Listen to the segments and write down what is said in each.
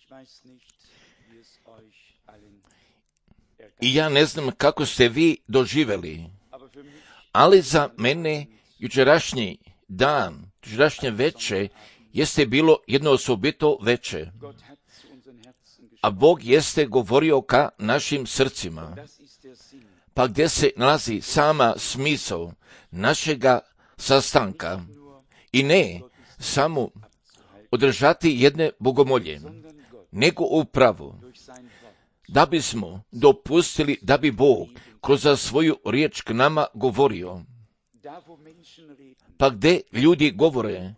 I ja ne znam kako ste vi doživjeli, ali za mene jučerašnji dan, jučerašnje veče, jeste bilo jedno osobito veče. A Bog jeste govorio ka našim srcima. Pa gdje se nalazi sama smisao našega sastanka i ne samo održati jedne bogomolje, nego upravo da bismo dopustili da bi Bog kroz svoju riječ k nama govorio. Pa gdje ljudi govore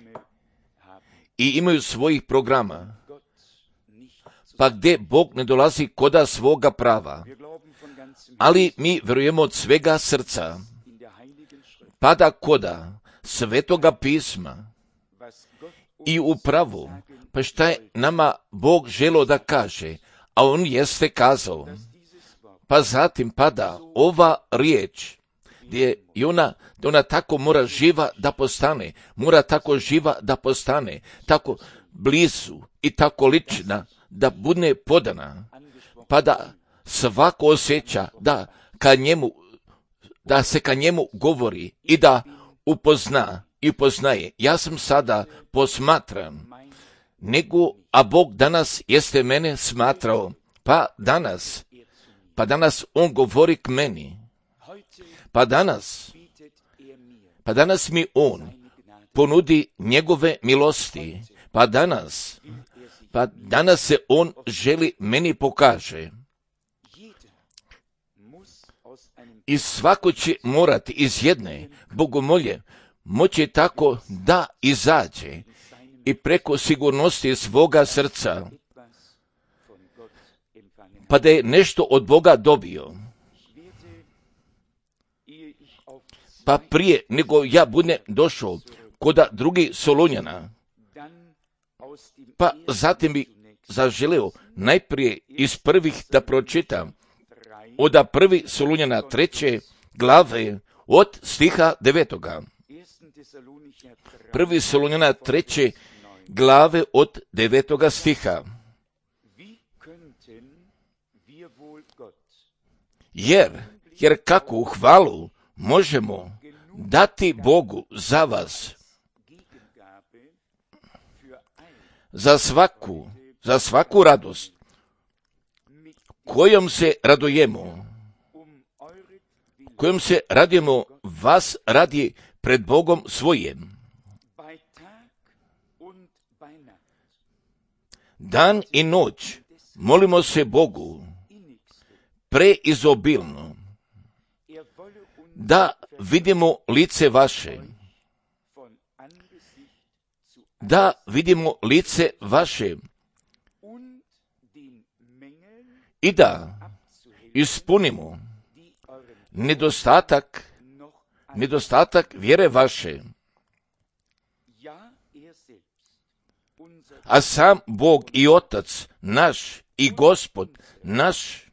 i imaju svojih programa, pa gdje Bog ne dolazi koda svoga prava, ali mi vjerujemo od svega srca, pada koda Svetoga pisma i upravo, pa šta je nama Bog želio da kaže, a on jeste kazao. Pa zatim pada ova riječ, gdje ona tako mora živa da postane, mora tako živa da postane, tako blizu i tako lična da bude podana, pa da svako osjeća da se ka njemu govori i da upozna i poznaje. Ja sam sada posmatran, a Bog danas jeste mene smatrao, pa danas on govori k meni, pa danas mi on ponudi njegove milosti, pa danas se on želi meni pokaže. I svako će morati iz jedne bogomolje moći tako da izađe i preko sigurnosti svoga srca, pa da je nešto od Boga dobio. Pa prije nego ja budem došao koda drugih Solunjana, pa zatim bi zaželeo najprije iz prvih da pročitam od prvi Solunjana 3. glave od stiha 9. Prvi Solunjana 3. glave od 9. stiha. Jer kakvu hvalu možemo dati Bogu za vas, za svaku radost kojom se radujemo vas radi pred Bogom svojim. Dan i noć molimo se Bogu preizobilno da vidimo lice vaše, i da ispunimo nedostatak vjere vaše. A sam Bog i Otac naš i Gospod naš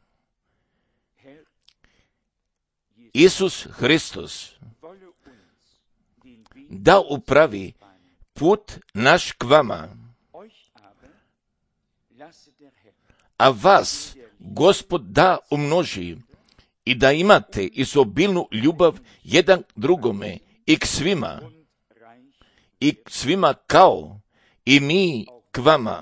Isus Hristos da upravi put naš k vama, a vas Gospod da umnoži i da imate izobilnu ljubav jedan drugome i k svima kao i mi k vama.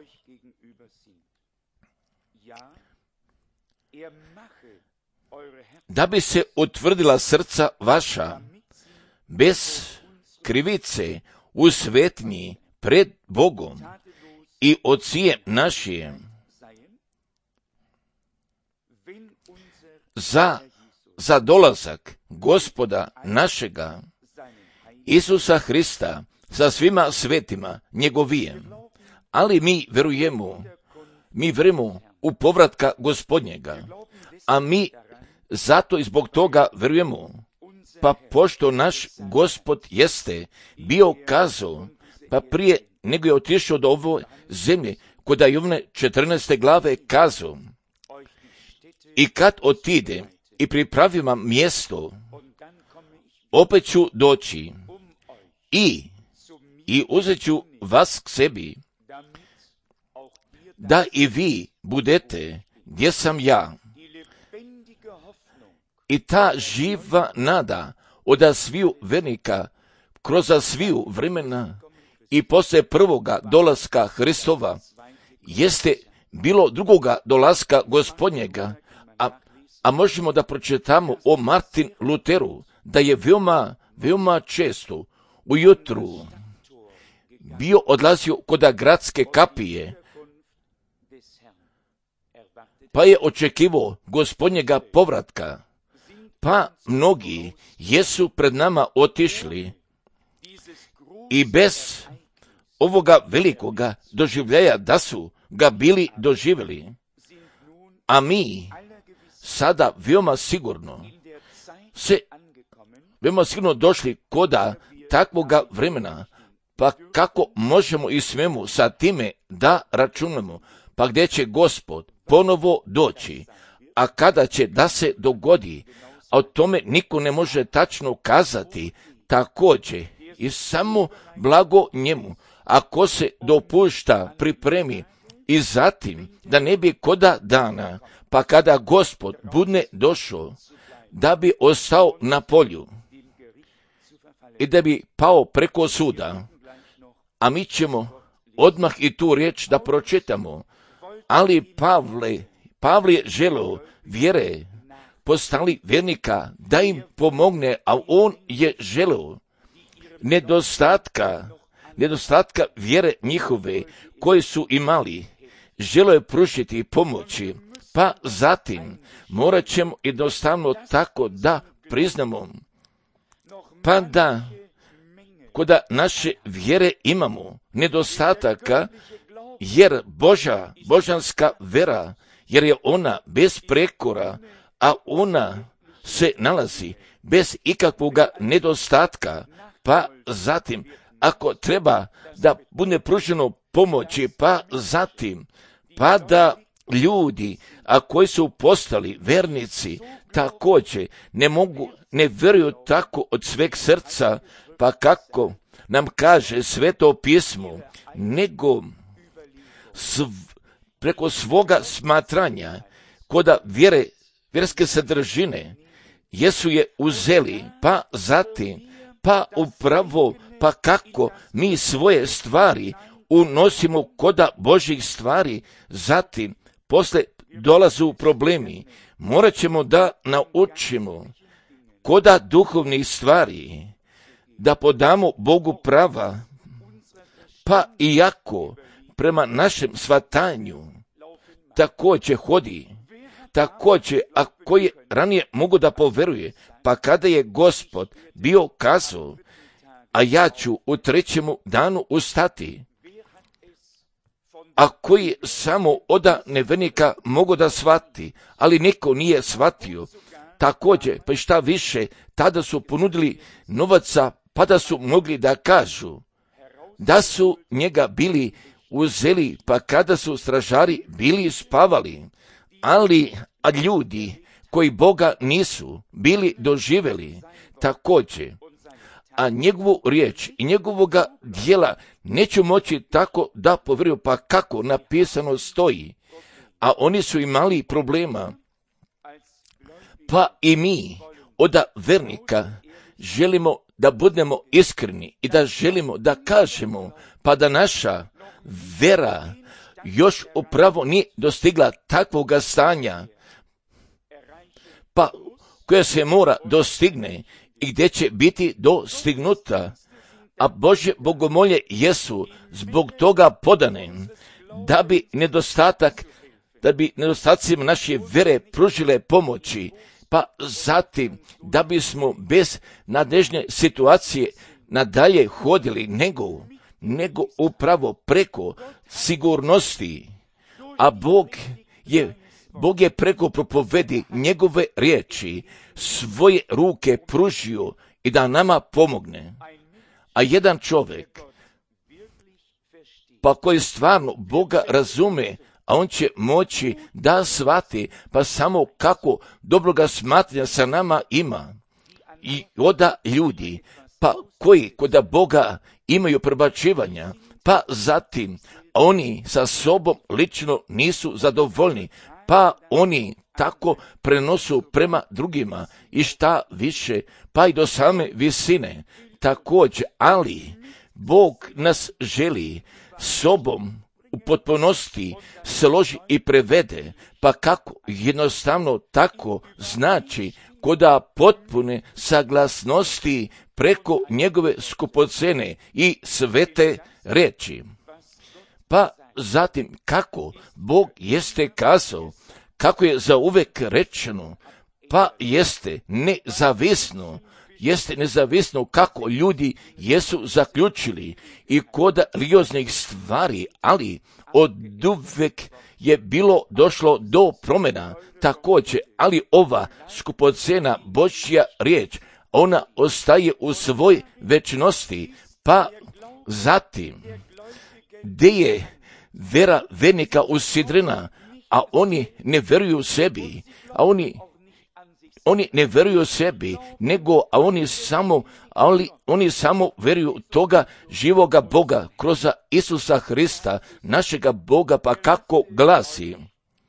Da bi se utvrdila srca vaša bez krivice u svetnji pred Bogom i Ocijem našim, za dolazak Gospoda našega Isusa Hrista sa svima svetima njegovijem. Ali mi verujemo u povratka Gospodnjega, a mi zato i zbog toga verujemo, pa pošto naš Gospod jeste bio kazao, pa prije nego je otišao do ove zemlje, kod Jovne 14. glave kazao, i kad otide i pripravim vam mjesto, opet ću doći i uzet ću vas k sebi, da i vi budete gdje sam ja. I ta živa nada od sviju vernika kroz sviju vremena i poslije prvoga dolaska Hristova jeste bilo drugoga dolaska Gospodnjega, a možemo da pročitamo o Martin Luteru, da je veoma često ujutru bio odlazio kod gradske kapije, pa je očekivao Gospodnjega povratka. Pa mnogi jesu pred nama otišli i bez ovoga velikoga doživljaja da su ga bili doživjeli, a mi sada veoma sigurno došli koda takvoga vremena, pa kako možemo i smemo sa time da računamo, pa gdje će Gospod ponovo doći, a kada će da se dogodi, a o tome niko ne može tačno kazati, također i samo blago njemu, ako se dopušta pripremi i zatim da ne bi koda dana, pa kada Gospod bude došao, da bi ostao na polju i da bi pao preko suda, a mi ćemo odmah i tu riječ da pročitamo, ali Pavle je želeo vjere postali vjernika da im pomogne, a on je želeo nedostatka vjere njihove koje su imali, želeo je pružiti pomoći, pa zatim morat ćemo jednostavno tako da priznamo, pa da koda naše vjere imamo nedostataka, jer božanska vera, jer je ona bez prekora, a ona se nalazi bez ikakvoga nedostatka, pa zatim ako treba da bude pruženo pomoći, pa zatim pa da ljudi, a koji su postali vernici, također ne vjeruju tako od sveg srca, pa kako nam kaže Sveto pismo, nego preko svoga smatranja koda vjerske sadržine jesu je uzeli, pa zatim, pa upravo, pa kako mi svoje stvari unosimo koda Božih stvari, zatim posle dolazu problemi. Morat ćemo da naučimo koda duhovnih stvari da podamo Bogu prava, pa iako prema našem shvatanju također hodi, također ako je ranije mogu da poveruje, pa kada je Gospod bio kazao, a ja ću u 3. danu ustati, a koji samo od nevernika mogu da shvati, ali niko nije shvatio. Također, pa šta više, tada su ponudili novaca, pa da su mogli da kažu da su njega bili uzeli, pa kada su stražari bili spavali, a ljudi koji Boga nisu bili doživjeli također, a njegovu riječ i njegovoga djela neću moći tako da povjeruju, pa kako napisano stoji, a oni su imali problema. Pa i mi od vernika želimo da budemo iskreni i da želimo da kažemo, pa da naša vera još upravo nije dostigla takvoga stanja, pa koja se mora dostigne i gdje će biti dostignuta, a Božje bogomolje jesu zbog toga podane, da bi nedostacima naše vere pružile pomoći, pa zatim da bismo bez nadežne situacije nadalje hodili, nego upravo preko sigurnosti, a Bog je preko propovedi njegove riječi svoje ruke pružio i da nama pomogne. A jedan čovjek, pa koji stvarno Boga razume, a on će moći da shvati, pa samo kako dobroga smatranja sa nama ima. I oda ljudi, pa koji kod Boga imaju prebačivanja, pa zatim, oni sa sobom lično nisu zadovoljni, pa oni tako prenosu prema drugima i šta više, pa i do same visine. Također, ali Bog nas želi sobom u potpunosti složi i prevede, pa kako jednostavno tako znači koda potpune saglasnosti preko njegove skupocene i svete reči. Pa zatim kako Bog jeste kazao, kako je zauvek rečeno, pa jeste nezavisno kako ljudi jesu zaključili i kod religioznih stvari, ali oduvek je bilo došlo do promjena također, ali ova skupocena Božja riječ, ona ostaje u svoj večnosti, pa zatim gdje je vera vernika usidrena, a oni ne vjeruju sebi, oni ne vjeruju sebi, nego oni samo vjeruju toga živoga Boga kroz Isusa Hrista, našega Boga, pa kako glasi: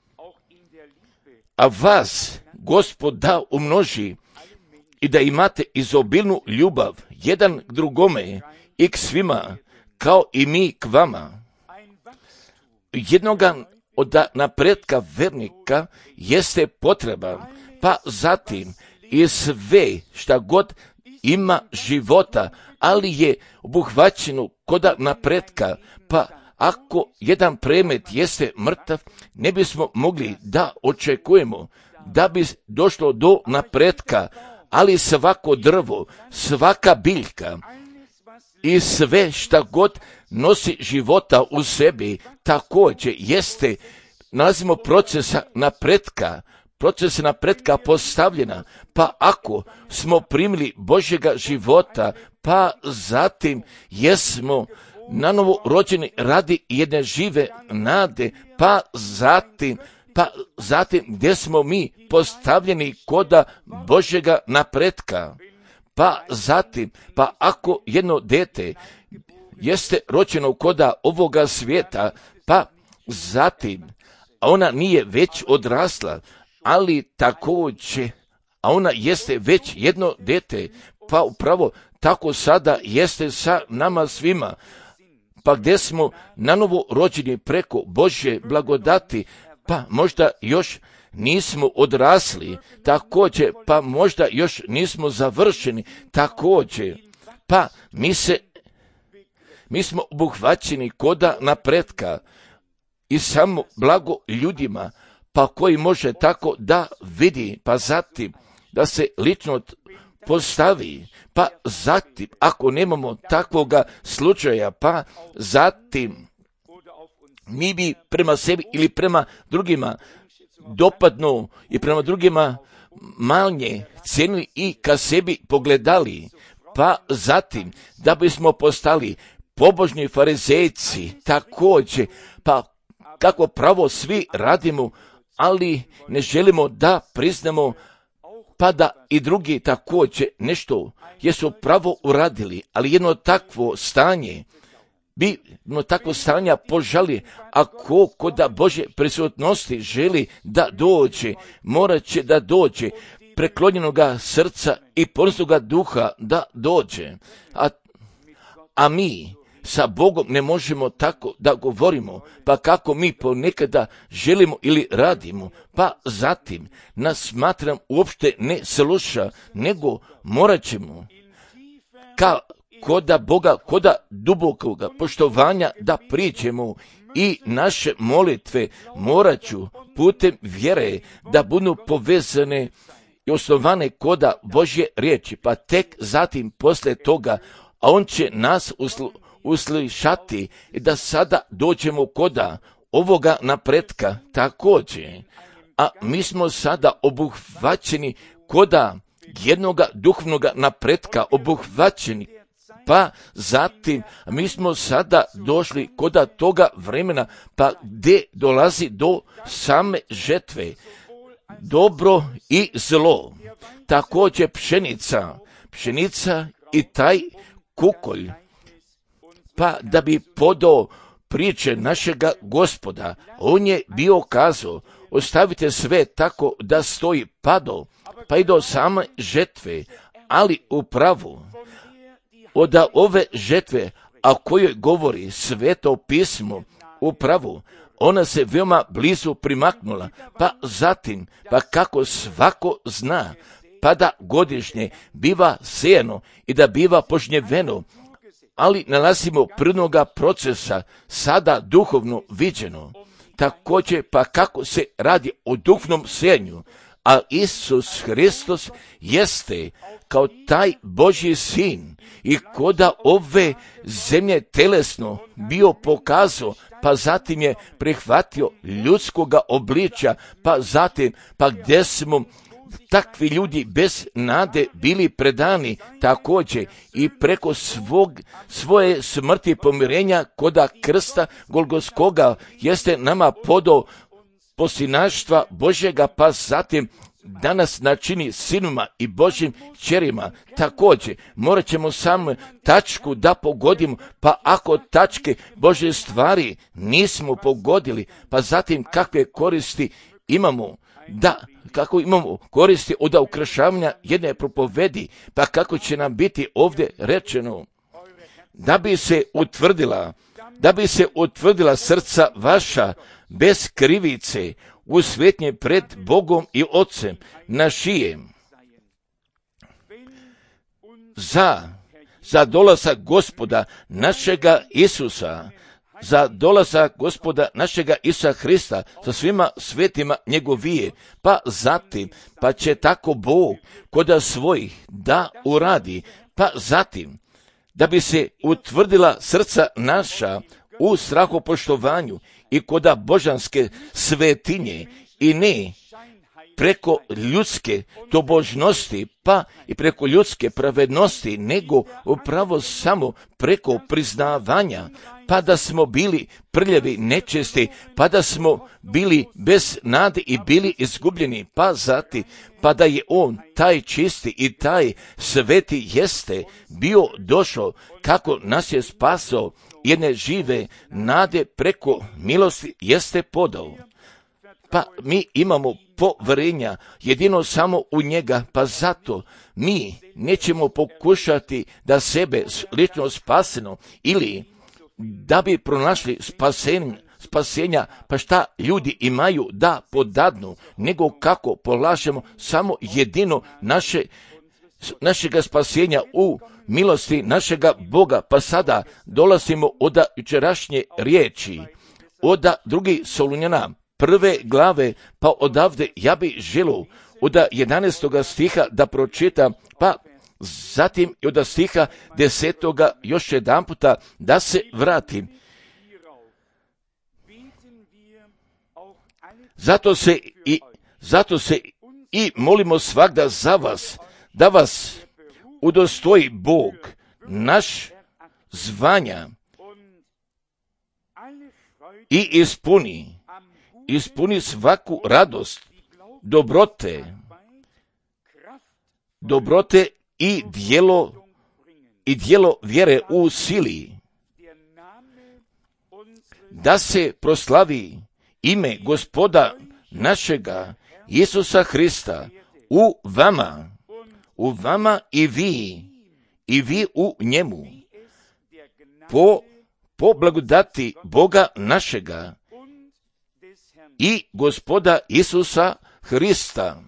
a vas Gospod da umnoži i da imate izobilnu ljubav jedan k drugome i k svima, kao i mi k vama. Jednoga od napretka vernika jeste potreban, pa zatim i sve šta god ima života, ali je obuhvaćeno kod napretka, pa ako jedan predmet jeste mrtav, ne bismo mogli da očekujemo da bi došlo do napretka, ali svako drvo, svaka biljka i sve šta god nosi života u sebi također jeste, nalazimo procesa napretka postavljena, pa ako smo primili Božjega života, pa zatim jesmo nanovo rođeni radi jedne žive nade, pa zatim gdje smo mi postavljeni koda Božjega napretka, pa zatim, pa ako jedno dete jeste rođeno koda ovoga svijeta, pa zatim, a ona nije već odrasla, ali također, a ona jeste već jedno dete, pa upravo tako sada jeste sa nama svima, pa gdje smo nanovo rođeni preko Božje blagodati, pa možda još nismo odrasli, također, pa možda još nismo završeni, također, pa mi smo obuhvaćeni koda napretka i samo blago ljudima, pa koji može tako da vidi, pa zatim da se lično postavi, pa zatim ako nemamo takvoga slučaja, pa zatim mi bi prema sebi ili prema drugima dopadno i prema drugima manje cenili i ka sebi pogledali, pa zatim da bismo postali pobožni farizejci također, pa kako pravo svi radimo, ali ne želimo da priznamo, pa da i drugi također nešto jesu pravo uradili, ali jedno takvo stanje požali, ako kod Božje prisutnosti želi da dođe, morat će da dođe preklonjenoga srca i ponosnoga duha da dođe. A mi sa Bogom ne možemo tako da govorimo, pa kako mi ponekada želimo ili radimo, pa zatim nas smatram uopšte ne sluša, nego morat ćemo koda Boga, koda dubokoga poštovanja da priđemo i naše molitve morat ću putem vjere da budu povezane i osnovane koda Božje riječi, pa tek zatim posle toga, a on će nas uslišati i da sada dođemo koda ovoga napretka također, a mi smo sada obuhvaćeni koda jednoga duhovnoga napretka obuhvaćeni, pa zatim mi smo sada došli koda toga vremena, pa gdje dolazi do same žetve, dobro i zlo, također pšenica i taj kukolj, pa da bi podao priče našega Gospoda. On je bio kazao, ostavite sve tako da stoji pa i do same žetve, ali upravo od ove žetve, a kojoj govori Sveto pismo, upravo ona se veoma blizu primaknula, pa zatim, pa kako svako zna, pa da godišnje biva sejano i da biva požnjeveno, ali nalazimo prvnoga procesa, sada duhovno viđeno. Također, pa kako se radi o duhovnom sejanju, a Isus Hristos jeste kao taj Božji sin i koda ove zemlje telesno bio pokazao, pa zatim je prihvatio ljudskoga obličja, pa zatim, pa gdje smo takvi ljudi bez nade bili predani, također i preko svoje smrti pomirenja koda krsta Golgotskoga jeste nama podao posinaštva Božjega, pa zatim danas načini sinuma i Božjim kćerima. Također morat ćemo samo tačku da pogodimo, pa ako tačke Božje stvari nismo pogodili, pa zatim kakve koristi imamo, kako imamo koristi od ukrašavanja jedne propovedi, pa kako će nam biti ovdje rečeno, da bi se utvrdila srca vaša bez krivice u svetnje pred Bogom i Otcem našijem. Za dolazak Gospoda našega Isusa, za dolazak Gospoda našega Isusa Hrista sa svima svetima njegovije, pa zatim, pa će tako Bog koda svojih da uradi, pa zatim, da bi se utvrdila srca naša u strahopoštovanju i koda božanske svetinje i ne preko ljudske tobožnosti, pa i preko ljudske pravednosti, nego upravo samo preko priznavanja, pa da smo bili prljavi, nečesti, pa da smo bili bez nade i bili izgubljeni, pa zatim, pa da je on taj čisti i taj sveti jeste bio došao kako nas je spasao jedne žive nade preko milosti jeste podao. Pa mi imamo poverenja jedino samo u njega, pa zato mi nećemo pokušati da sebe lično spaseno ili da bi pronašli spasenja, pa šta ljudi imaju da podadnu, nego kako polažemo samo jedino našega spasenja u milosti našega Boga. Pa sada dolazimo od jučerašnje riječi, od 2. Solunjana 1. glave, pa odavde ja bi želio od 11. stiha da pročitam, pa zatim i od stiha 10. još jedan puta da se vratim. Zato se i molimo svagda za vas, da vas udostoji Bog, naš zvanja i ispuni svaku radost, dobrote i djelo vjere u sili, da se proslavi ime Gospoda našega Isusa Hrista u vama i vi u njemu, po blagodati Boga našega i Gospoda Isusa Hrista.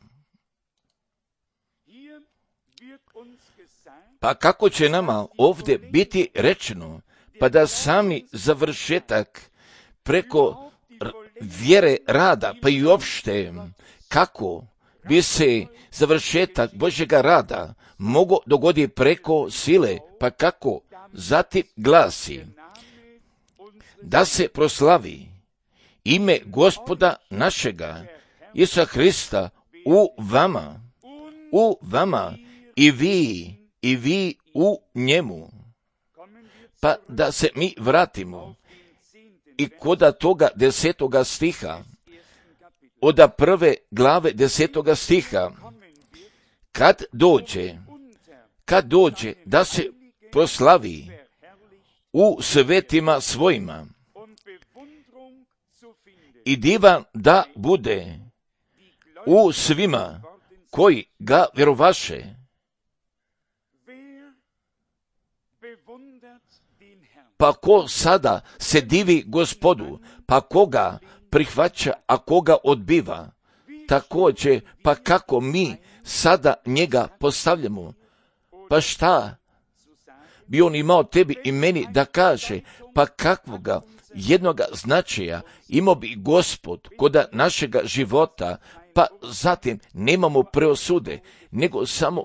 Pa kako će nama ovdje biti rečeno, pa da sami završetak preko vjere rada, pa i uopšte kako bi se završetak Božjega rada mogao dogoditi preko sile, pa kako zatim glasi, da se proslavi ime Gospoda našega Isusa Hrista u vama i vi u njemu. Pa da se mi vratimo i koda toga 10. stiha, od 1. glave 10. stiha, kad dođe da se proslavi u svetima svojima i divan da bude u svima koji ga vjerovaše. Pa ko sada se divi Gospodu, pa koga prihvaća, a koga odbiva? Također, pa kako mi sada njega postavljamo? Pa šta bi on imao tebi i meni da kaže? Pa kakvoga jednoga značaja imao bi Gospod kod našega života? Pa zatim nemamo preosude, nego samo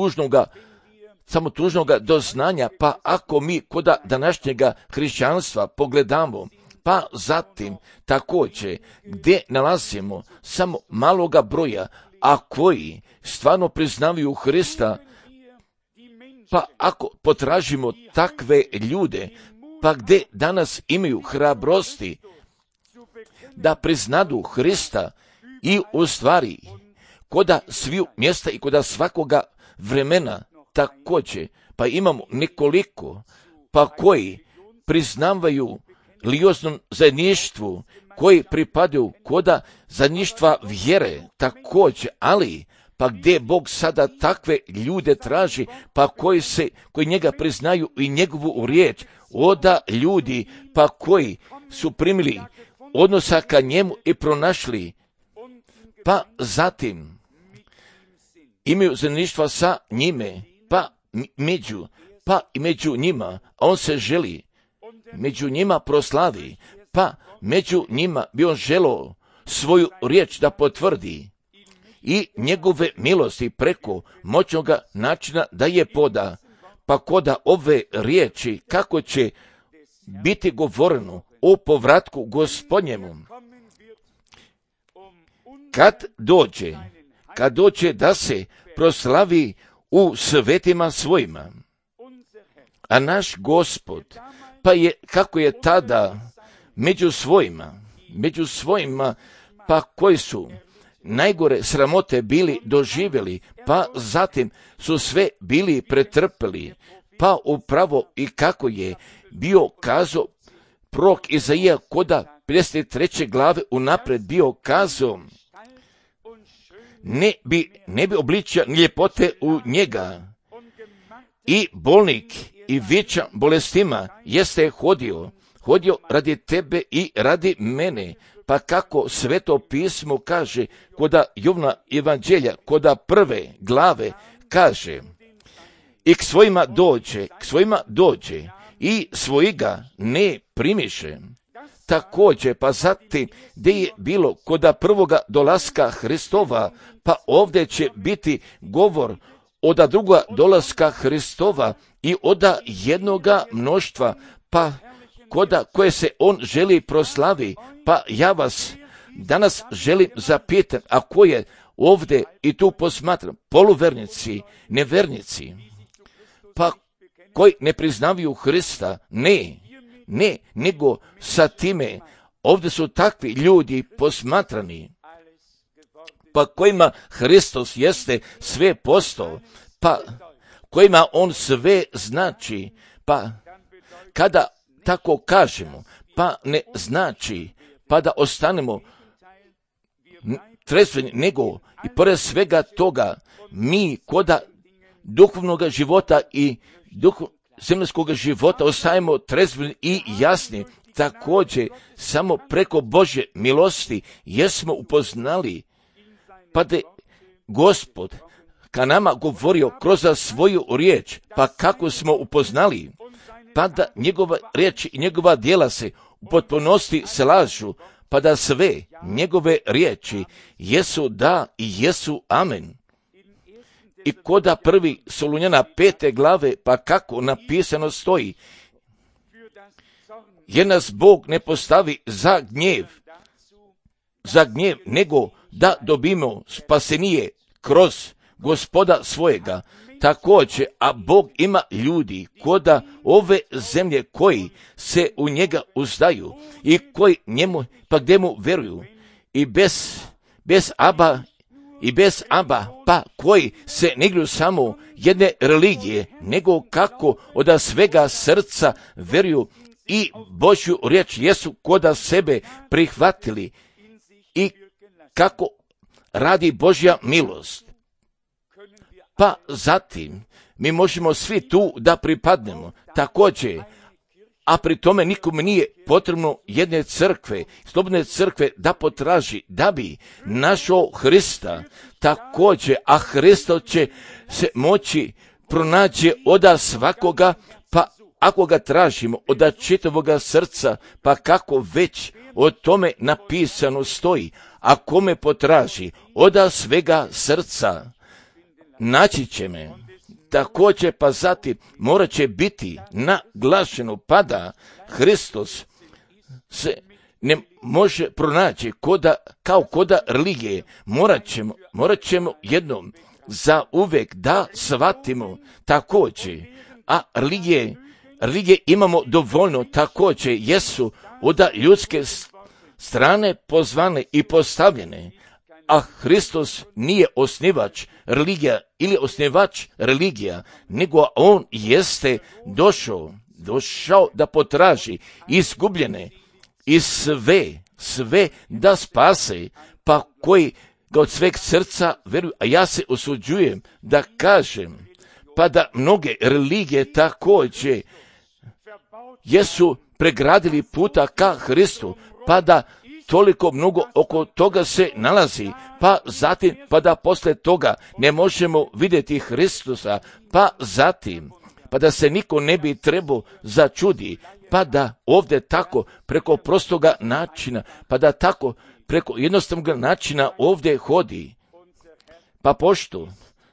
tužnoga doznanja. Pa ako mi kod današnjega hrišćanstva pogledamo, pa zatim također gdje nalazimo samo maloga broja, a koji stvarno priznavaju Hrista, pa ako potražimo takve ljude, pa gdje danas imaju hrabrosti da priznadu Hrista i u stvari koda sviju mjesta i koda svakoga vremena također, pa imamo nekoliko, pa koji priznavaju lioznom zajedništvu, koji pripadaju koda zajedništva vjere također, ali pa gdje Bog sada takve ljude traži, pa koji njega priznaju i njegovu riječ, oda ljudi pa koji su primili odnosa ka njemu i pronašli, pa zatim imaju zajedništva sa njime, pa i među njima, a on se želi među njima proslavi, pa među njima bi on želio svoju riječ da potvrdi i njegove milosti preko moćnoga načina da je poda, pa koda ove riječi kako će biti govoreno o povratku Gospodnjemu. Kad dođe da se proslavi u svetima svojima, a naš Gospod, pa je, kako je tada među svojima, pa koji su najgore sramote bili doživjeli, pa zatim su sve bili pretrpeli, pa upravo i kako je bio kazao prorok Izaija koda 53. glave unapred bio kazao, ne bi obličja ni ljepote u njega, i bolnik i vičan bolestima jeste hodio radi tebe i radi mene, pa kako Sveto pismo kaže koda Jovna evanđelja, koda 1. glave kaže, i k svojima dođe i svojiga ne primiše. Također, pa zatim gdje je bilo koda prvoga dolaska Hristova, pa ovdje će biti govor od druga dolaska Hristova i od jednoga mnoštva, pa koje se on želi proslavi. Pa ja vas danas želim zapitati, a ko je ovdje i tu posmatram, poluvernici, nevernici, pa koji ne priznavaju Hrista, ne, nego sa time, ovdje su takvi ljudi posmatrani, pa kojima Hristos jeste sve postao, pa kojima on sve znači, pa kada tako kažemo, pa ne znači, pa da ostanemo trezveni, nego i pored svega toga, mi koda duhovnog života i zemljskog života ostajemo trezveni i jasni. Također, samo preko Božje milosti jesmo upoznali, pa da Gospod ka nama govorio kroz svoju riječ, pa kako smo upoznali, pa da njegova riječ i njegova djela se u potpunosti slažu, pa da sve njegove riječi jesu da i jesu amen. I koda 1. Solunjana 5. glave, pa kako napisano stoji, jer nas Bog ne postavi za gnjev, nego da dobimo spasenije kroz Gospoda svojega. Također, a Bog ima ljudi koda ove zemlje koji se u njega uzdaju i koji njemu, pa gdje mu veruju, i bez Aba, pa koji se ne igraju samo jedne religije, nego kako od svega srca veruju i Božju riječ jesu koda sebe prihvatili i kako radi Božja milost. Pa zatim mi možemo svi tu da pripadnemo također, a pri tome nikome nije potrebno jedne crkve, slobodne crkve da potraži, da bi našao Hrista također, a Hristo će se moći pronaći od svakoga, pa ako ga tražimo od čitavoga srca, pa kako već o tome napisano stoji, a kome potraži od svega srca, naći će me. Također pa zatim morat će biti naglašeno, pa da Hristos se ne može pronaći kao koda religije. Morat ćemo jednom za uvek da shvatimo također, a religije imamo dovoljno također, jesu od ljudske strane pozvane i postavljene, a Hristos nije osnivač religija ili osnivač religija, nego on jeste došao da potraži izgubljene i sve da spase, pa koji ga od sveg srca veruju. A ja se usuđujem da kažem, pa da mnoge religije također jesu pregradili puta ka Hristu, pa da toliko mnogo oko toga se nalazi, pa zatim, pa da posle toga ne možemo vidjeti Hristusa, pa zatim, pa da se niko ne bi trebao začudi, pa da ovdje tako preko prostoga načina, pa da tako preko jednostavnog načina ovdje hodi, pa pošto,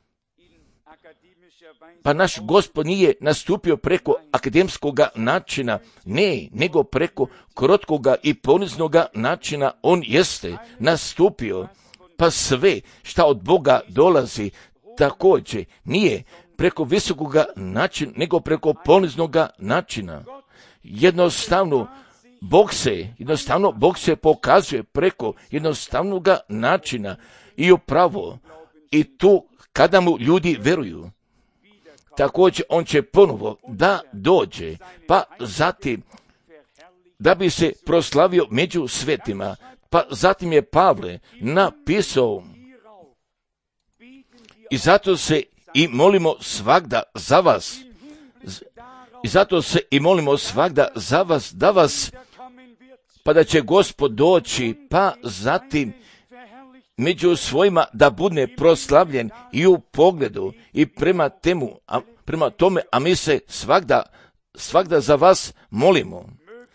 pa naš Gospod nije nastupio preko akademskog načina, ne, nego preko krotkoga i poniznoga načina on jeste nastupio, pa sve šta od Boga dolazi također nije preko visokoga načina, nego preko poniznoga načina. Jednostavno Bog se pokazuje preko jednostavnog načina i upravo i tu kada mu ljudi veruju. Također on će ponovo da dođe, pa zatim da bi se proslavio među svetima, pa zatim je Pavle napisao i zato se i molimo svagda za vas, da vas, pa da će Gospod doći, pa zatim među svojima da bude proslavljen i u pogledu i prema tome, a mi se svagda za vas molimo,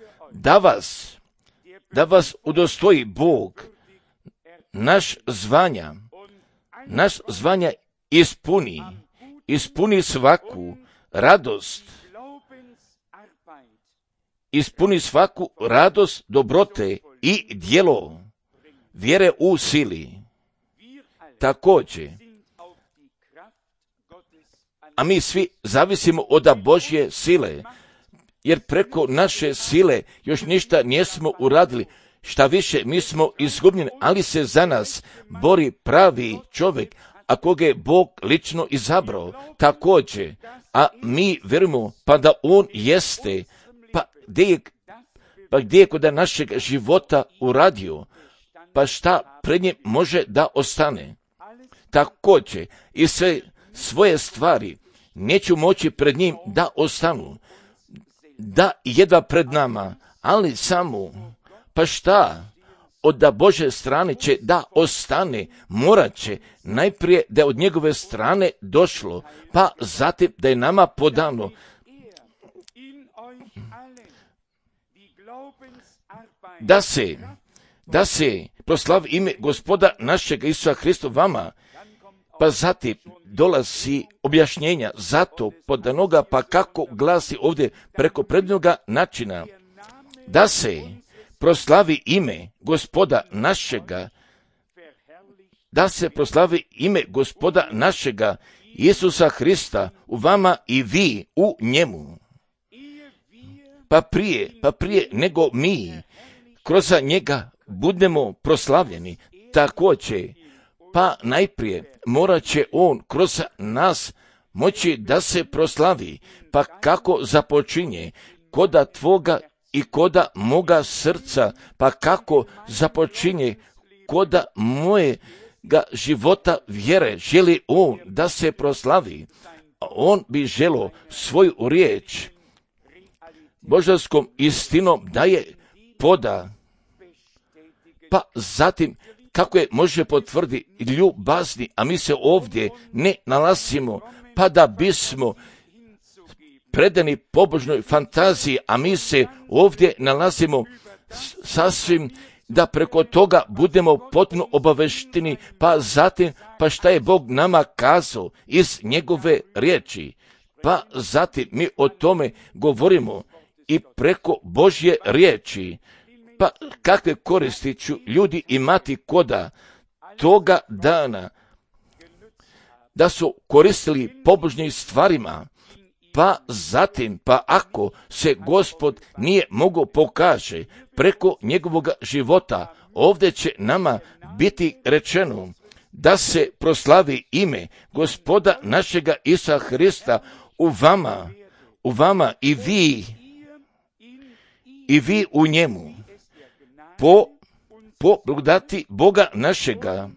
da vas udostoji Bog, naš zvanja ispuni svaku radost dobrote i djelo vjere u sili. Također, a mi svi zavisimo od Božje sile, jer preko naše sile još ništa nismo uradili. Šta više, mi smo izgubljeni, ali se za nas bori pravi čovjek, a koga je Bog lično izabrao. Također, a mi vjerujemo pa da on jeste, pa gdje je kod našeg života uradio, pa šta pred njim može da ostane. Također, i sve svoje stvari neću moći pred njim da ostanu, da jedva pred nama, ali samo, pa šta od Bože strane će da ostane, morat će najprije da je od njegove strane došlo, pa zatim da je nama podano, da se proslavi ime Gospoda našeg Isusa Hrista vama, pa zatim dolazi objašnjenja zato podanoga, pa kako glasi ovdje preko prednoga načina, da se proslavi ime Gospoda našega Isusa Hrista u vama i vi u njemu. Pa prije nego mi kroz njega budemo proslavljeni, također, pa najprije morat će on kroz nas moći da se proslavi, pa kako započinje koda tvoga i koda moga srca, pa kako započinje koda mojega života vjere želi on da se proslavi. On bi želio svoju riječ božanskom istinom da je poda, pa zatim kako je može potvrditi ljubazni, a mi se ovdje ne nalazimo, pa da bismo predani pobožnoj fantaziji, a mi se ovdje nalazimo sasvim da preko toga budemo potpuno obavešteni, pa zatim, pa šta je Bog nama kazao iz njegove riječi, pa zatim mi o tome govorimo i preko Božje riječi. Pa kakve koristi ću ljudi imati koda toga dana da su koristili pobožnim stvarima, pa zatim, pa ako se Gospod nije mogao pokaže preko njegovog života, ovdje će nama biti rečeno da se proslavi ime Gospoda našega Isusa Hrista u vama i vi u njemu, po blagodati Boga našega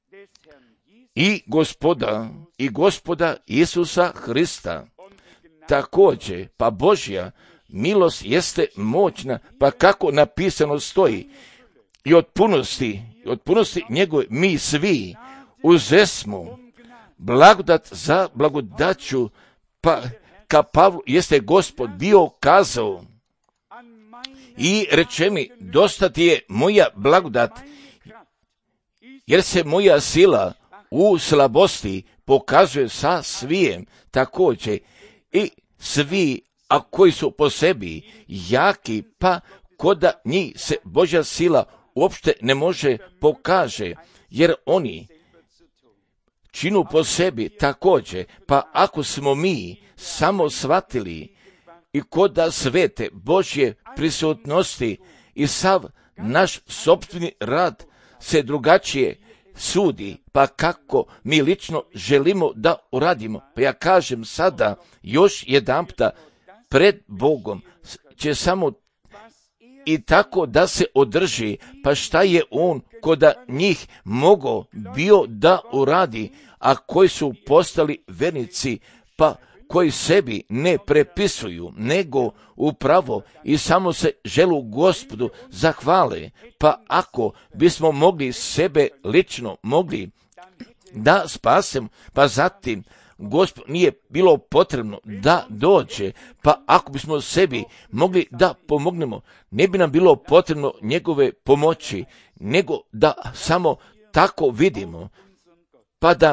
i Gospoda Isusa Hrista. Također, pa Božja milost jeste moćna, pa kako napisano stoji, i od punosti njegove mi svi uzesmo blagodat za blagodaću, pa ka Pavlu jeste Gospod bio kazao i reče mi, dosta ti je moja blagodat, jer se moja sila u slabosti pokazuje sa svijem. Također i svi, a koji su po sebi jaki, pa koda njih se Božja sila uopšte ne može pokaže, jer oni činu po sebi također, pa ako smo mi samo shvatili i koda svete Božje prisutnosti i sav naš sopstveni rad se drugačije sudi, pa kako mi lično želimo da uradimo. Pa ja kažem sada još jedanputa, pred Bogom će samo i tako da se održi, pa šta je on koda njih mogao bio da uradi, a koji su postali vernici, pa koji sebi ne prepisuju, nego upravo i samo se želu Gospodu zahvale. Pa ako bismo mogli sebe lično mogli da spasemo, pa zatim Gospod nije bilo potrebno da dođe, pa ako bismo sebi mogli da pomognemo, ne bi nam bilo potrebno njegove pomoći, nego da samo tako vidimo, pa da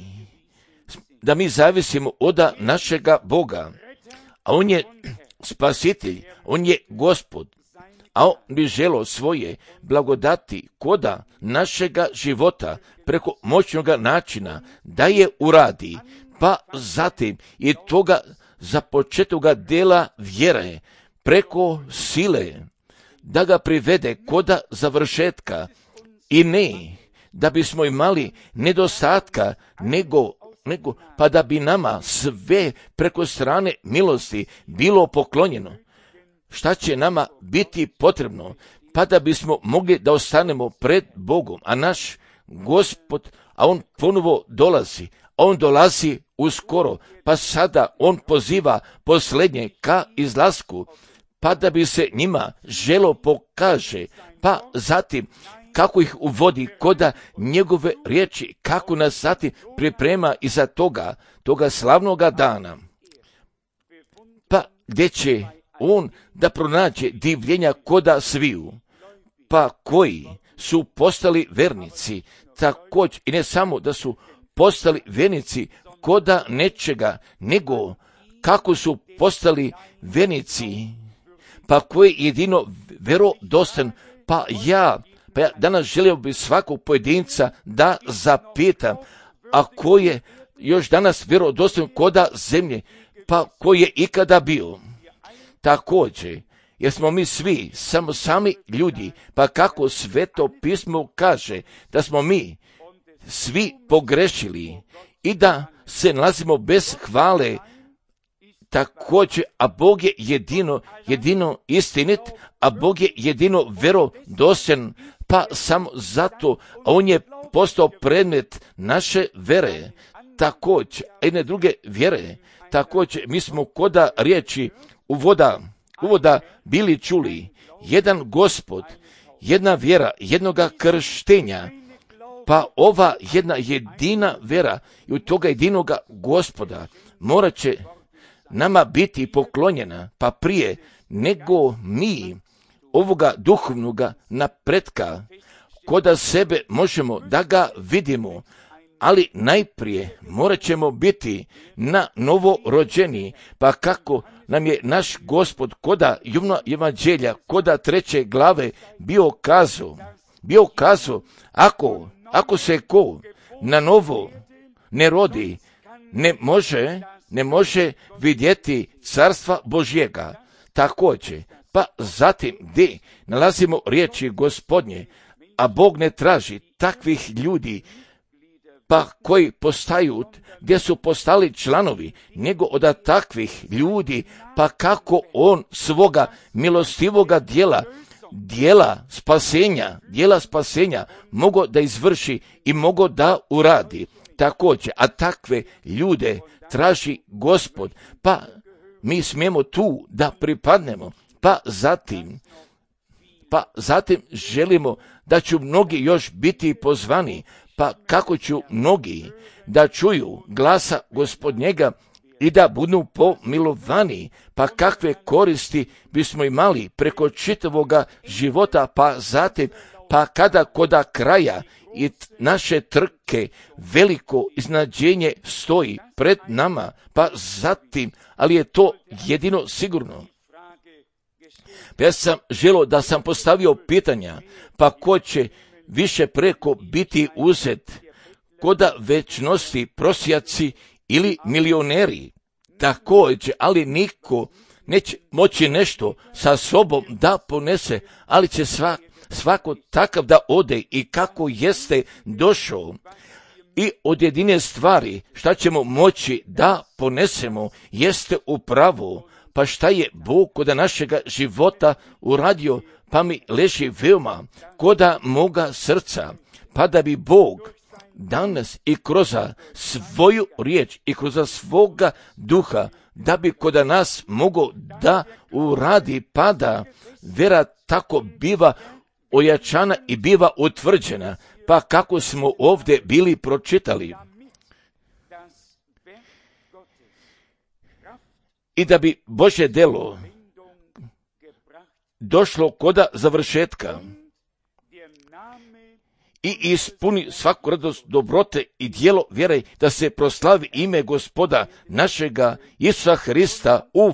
mi zavisimo od našega Boga, a on je spasitelj, on je Gospod, a on bi želio svoje blagodati koda našega života preko moćnoga načina da je uradi, pa zatim i toga započetoga dela vjere preko sile da ga privede koda završetka, i ne da bismo imali nedostatka, nego pa da bi nama sve preko strane milosti bilo poklonjeno. Šta će nama biti potrebno, pa da bismo mogli da ostanemo pred Bogom, a naš Gospod, a on ponovo dolazi, a on dolazi uskoro, pa sada on poziva posljednje ka izlasku, pa da bi se njima želo pokaže, pa zatim kako ih uvodi koda njegove riječi, kako nas zatim priprema iza toga slavnoga dana, pa gdje će on da pronađe divljenja koda sviju, pa koji su postali vernici, također i ne samo da su postali vernici koda nečega, nego kako su postali vernici, pa koji jedino vjerodostan, pa ja danas želio bi svakog pojedinca da zapitam, a ko je još danas vjerodostojan koda zemlje, pa ko je ikada bio. Također, jer smo mi svi samo sami ljudi, pa kako Sveto pismo kaže da smo mi svi pogrešili i da se nalazimo bez hvale, također, a Bog je jedino istinit, a Bog je jedino vjerodostojan, pa samo zato, on je postao predmet naše vere, također, jedne druge vjere, također, mi smo koda riječi uvoda bili čuli, jedan Gospod, jedna vjera, jednoga krštenja, pa ova jedna jedina vjera i od toga jedinoga Gospoda morat će nama biti poklonjena, pa prije nego mi ovoga duhovnoga napretka koda sebe možemo da ga vidimo, ali najprije morat ćemo biti na novo rođeni, pa kako nam je naš Gospod koda Jovna evanđelja, koda 3. glave bio kazao, ako se ko na novo ne rodi, ne može vidjeti carstva Božjega. Također, pa zatim gdje nalazimo riječi Gospodnje, a Bog ne traži takvih ljudi, pa koji postaju, gdje su postali članovi, nego od takvih ljudi, pa kako on svoga milostivoga dijela spasenja mogo da izvrši i mogo da uradi. Također, a takve ljude traži Gospod, pa mi smijemo tu da pripadnemo, pa zatim želimo da će mnogi još biti pozvani, pa kako će mnogi da čuju glasa Gospodnjega i da budu pomilovani, pa kakve koristi bismo imali preko čitavoga života, pa zatim, pa kada koda kraja i naše trke veliko iznadženje stoji pred nama, pa zatim, ali je to jedino sigurno. Ja sam želio da sam postavio pitanja, pa ko će više preko biti uzet, koda večnosti prosjaci ili milioneri, također, ali niko neće moći nešto sa sobom da ponese, ali će svako takav da ode i kako jeste došao. I od jedine stvari šta ćemo moći da ponesemo jeste upravo, pa šta je Bog koda našega života uradio, pa mi leži veoma koda moga srca, pa da bi Bog danas i kroz svoju riječ i kroz svoga duha, da bi koda nas mogo da uradi, pa da vera tako biva ojačana i biva utvrđena, pa kako smo ovdje bili pročitali. I da bi Božje delo došlo koda završetka i ispuni svaku radost dobrote i djelo vjere, da se proslavi ime Gospoda našega Isusa Hrista u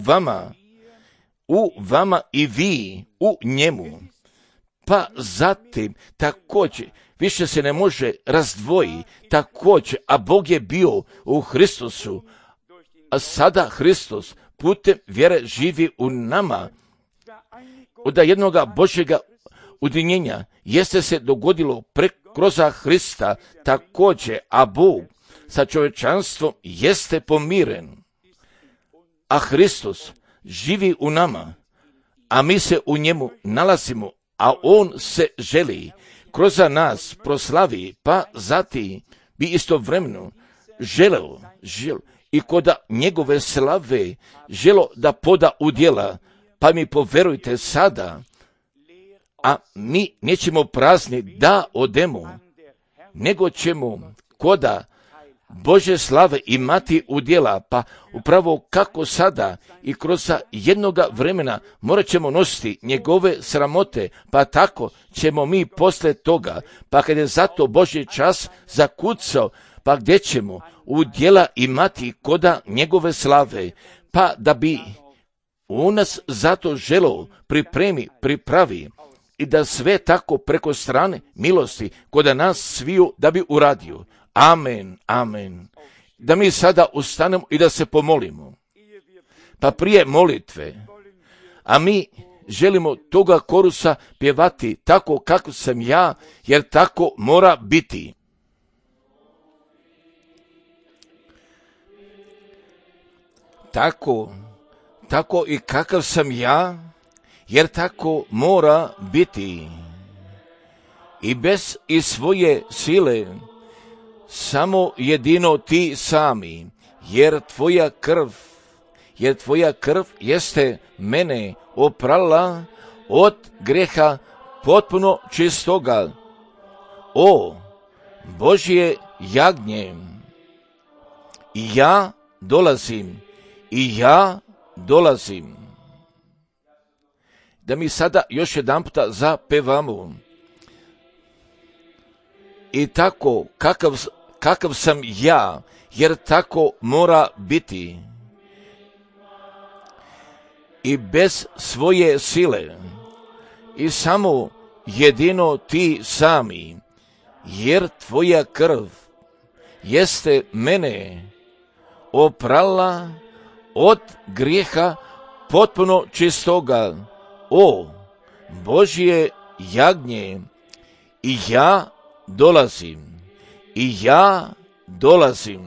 vama i vi u njemu. Pa zatim također više se ne može razdvoji, također, a Bog je bio u Hristusu, a sada Hristos putem vjere živi u nama. Od jednoga Božjega ujedinjenja jeste se dogodilo kroz Hrista također, a Bog sa čovječanstvom jeste pomiren. A Hristos živi u nama, a mi se u njemu nalazimo, a on se želi kroz nas proslavi, pa zatim bi istovremeno želeo i koda njegove slave želo da poda u djela, pa mi poverujte sada, a mi nećemo prazni da odemo, nego ćemo koda Bože slave imati u djela, pa upravo kako sada i kroz jednoga vremena morat ćemo nositi njegove sramote, pa tako ćemo mi posle toga, pa kad je zato Božji čas zakucao, pa gdje ćemo u djela imati koda njegove slave, pa da bi u nas zato želo pripravi i da sve tako preko strane milosti koda nas sviju da bi uradio. Amen, amen. Da mi sada ustanemo i da se pomolimo. Pa prije molitve, a mi želimo toga korusa pjevati tako kako sam ja, jer tako mora biti. Tako i kakav sam ja, jer tako mora biti. i bez i svoje sile, samo jedino ti sami, jer tvoja krv jeste mene oprala od greha potpuno čistoga. O Božje jagnje, i ja dolazim. Da mi sada još jedanputa zapevamo. I tako, kakav sam ja, jer tako mora biti. I bez svoje sile, i samo jedino ti sami, jer tvoja krv jeste mene oprala od grijeha potpuno čistoga. O Božje jagnje, i ja dolazim.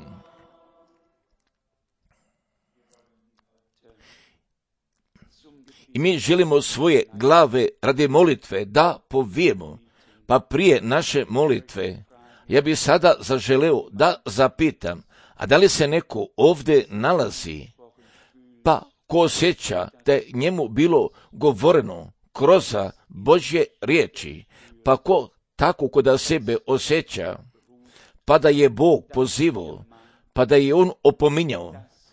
I mi želimo svoje glave radi molitve da povijemo, pa prije naše molitve ja bih sada zaželeo da zapitam, a da li se neko ovdje nalazi, pa ko osjeća da je njemu bilo govoreno kroz Božje riječi, pa ko tako kod sebe osjeća, pa da je Bog pozivao, pa da je On opominjao,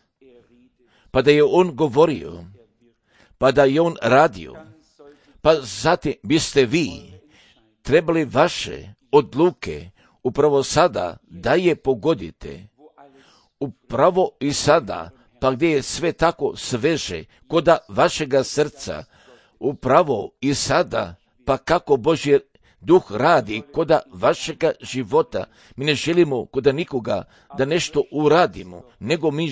pa da je On govorio, pa da je On radio, pa zatim biste vi trebali vaše odluke upravo sada da je pogodite, upravo i sada, pa gdje je sve tako sveže koda vašega srca, upravo i sada, pa kako Božji Duh radi koda vašega života. Mi ne želimo koda nikoga da nešto uradimo, nego mi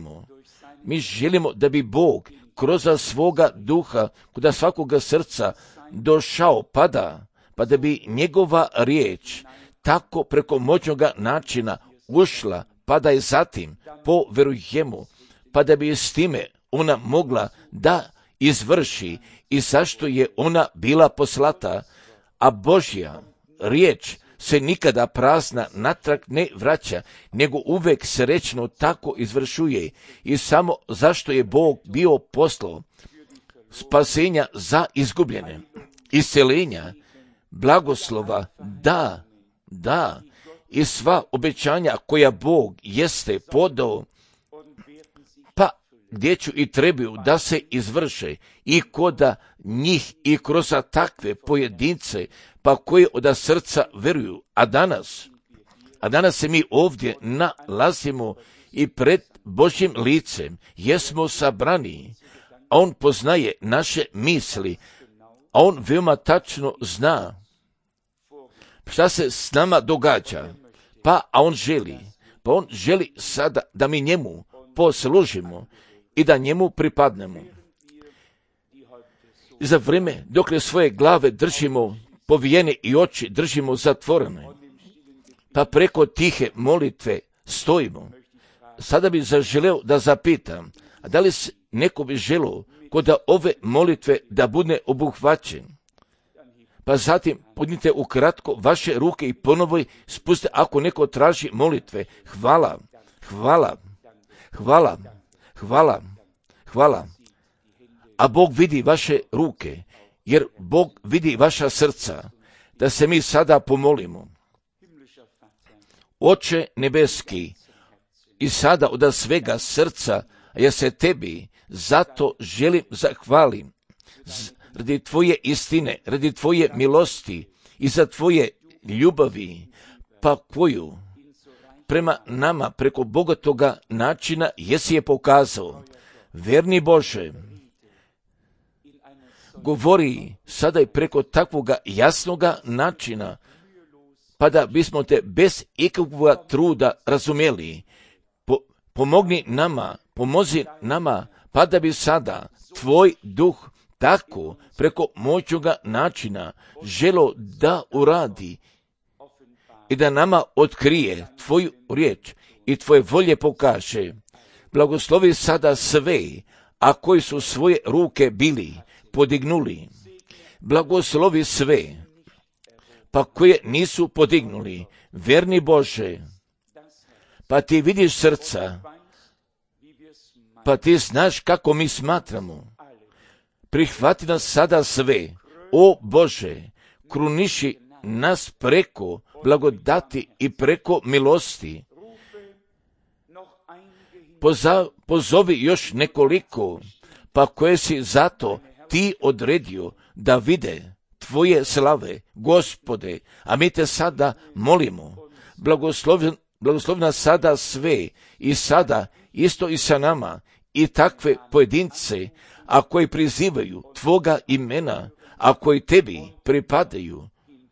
želimo da bi Bog kroz svoga duha koda svakoga srca došao, pa da bi njegova riječ tako preko moćnoga načina ušla, pa da je zatim poverujemo, pa da bi s time ona mogla da izvrši i zašto je ona bila poslata, a Božja riječ se nikada prazna natrag ne vraća, nego uvek srećno tako izvršuje i samo zašto je Bog bio poslao spasenja za izgubljene, isceljenja, blagoslova, da, i sva obećanja koja Bog jeste podao, pa gdje ću i trebaju da se izvrše i koda njih i kroz takve pojedince, pa koji od srca veruju. A danas se mi ovdje nalazimo i pred Božjim licem, jesmo sabrani, a On poznaje naše misli, a On veoma tačno zna šta se s nama događa, a on želi sada da mi njemu poslužimo i da njemu pripadnemo. I za vrijeme dok svoje glave držimo povijene i oči držimo zatvorene, pa preko tihe molitve stojimo. Sada bi zaželeo da zapitam, a da li neko bi želeo kod ove molitve da bude obuhvaćen? Pa zatim podnite ukratko vaše ruke i ponovo spustite ako neko traži molitve. Hvala. A Bog vidi vaše ruke, jer Bog vidi vaša srca. Da se mi sada pomolimo. Oče nebeski, i sada od svega srca, ja se tebi zato želim zahvalim. Radi tvoje istine, radi tvoje milosti i za tvoje ljubavi, pa koju prema nama preko bogatoga načina jesi je pokazao. Verni Bože, govori sada i preko takvoga jasnoga načina, pa da bismo te bez ikakvog truda razumjeli. Pomozi nama, pa da bi sada tvoj duh tako preko moćnoga načina želo da uradi i da nama otkrije tvoju riječ i tvoje volje pokaže. Blagoslovi sada sve, a koji su svoje ruke bili podignuli. Blagoslovi sve, pa koje nisu podignuli. Verni Bože, pa ti vidiš srca, pa ti znaš kako mi smatramo. Prihvati nas sada sve, o Bože, kruniši nas preko blagodati i preko milosti. Pozovi još nekoliko, pa koje si zato ti odredio da vide tvoje slave, Gospode, a mi te sada molimo, blagoslovi nas sada sve i sada isto i sa nama i takve pojedince, a koji prizivaju tvoga imena, a koji tebi pripadaju,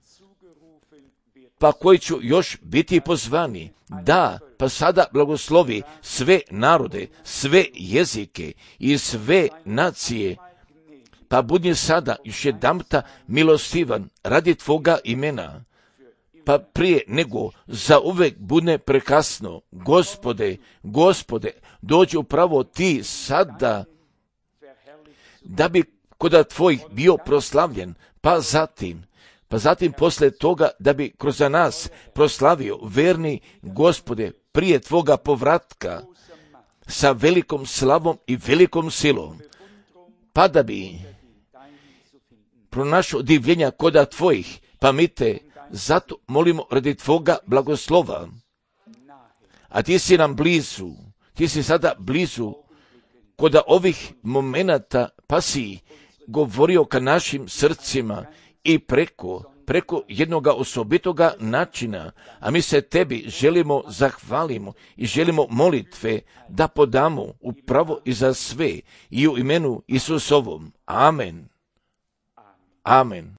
pa koji ću još biti pozvani. Da, pa sada blagoslovi sve narode, sve jezike i sve nacije, pa budi sada još jedanputa milostivan radi tvoga imena, pa prije nego zauvek bude prekasno. Gospode, dođi upravo ti sada, da bi kod tvojih bio proslavljen, pa zatim posle toga da bi kroz nas proslavio, verni Gospode, prije tvoga povratka sa velikom slavom i velikom silom, pa da bi pronašao divljenja koda tvojih, pa mi te zato molimo radi tvoga blagoslova. A ti si nam blizu, ti si sada blizu koda ovih momenata, pa si govorio ka našim srcima i preko jednoga osobitoga načina, a mi se tebi želimo zahvalimo i želimo molitve da podamo upravo i za sve i u imenu Isusovom. Amen. Amen.